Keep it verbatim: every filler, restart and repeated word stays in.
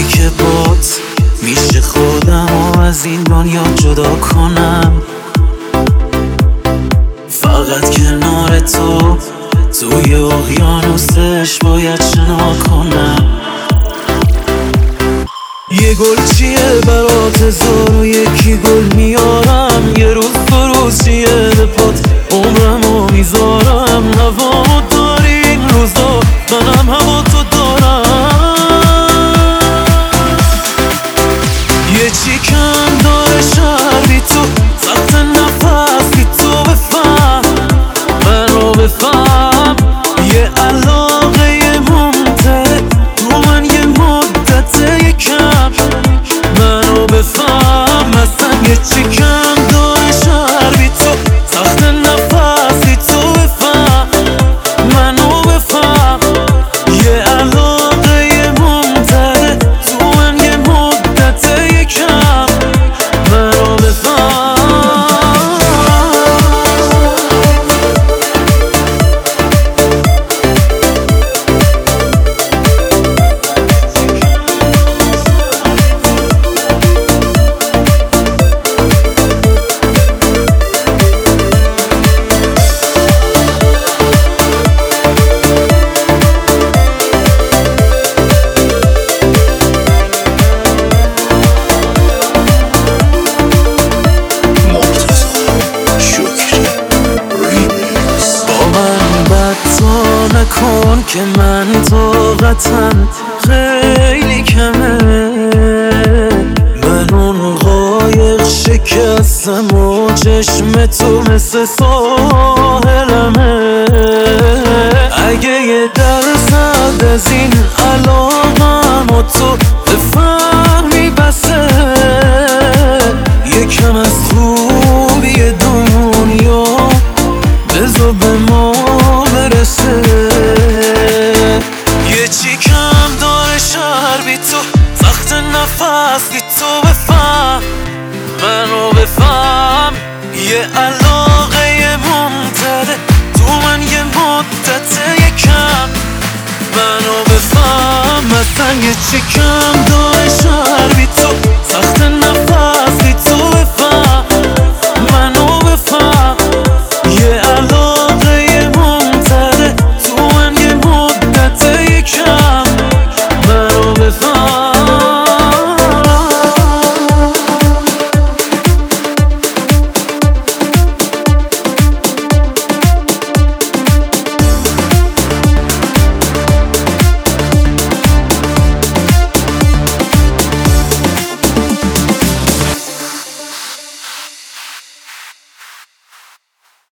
وقتی که بات میشه خودم و از این دنیا جدا کنم. فقط کنار تو توی اقیانوسش باید شنا کنم. یه گل چیه برات هزار و یکی گل میارم، یه روز دو روز چیه به پات عمرمو میذارم. هوامو داری این روزا، منم هوا تو دارم. یه چی کم داره شهر بی تو، سخت نفس بی تو، بفهم منو بفهم. یه علاقه یه ممتده تو من یه مدت یکم، منو بفهم. اصلا یه چی کم داره شهر بی تو، سخت نفس بی تو، بفهم منو بفهم. یه علاقه یه ممتده تو من یه مدت یکم، منو بفهم. نکن که من طاقتم خیلی کمه، من اون قایق شکستم و چشم تو مثل ساحلمه. اگه یه درصد از این علاقم و تو بفهمی بسه، یکم از خوبی دنیا بذار به ما برسه. یه چی کم داره شهر بی تو، سخت نفس بی تو، بفهم منو بفهم. یه علاقه یه ممتده تو من یه مدت یکم، منو بفهم. اصلا یه چی کم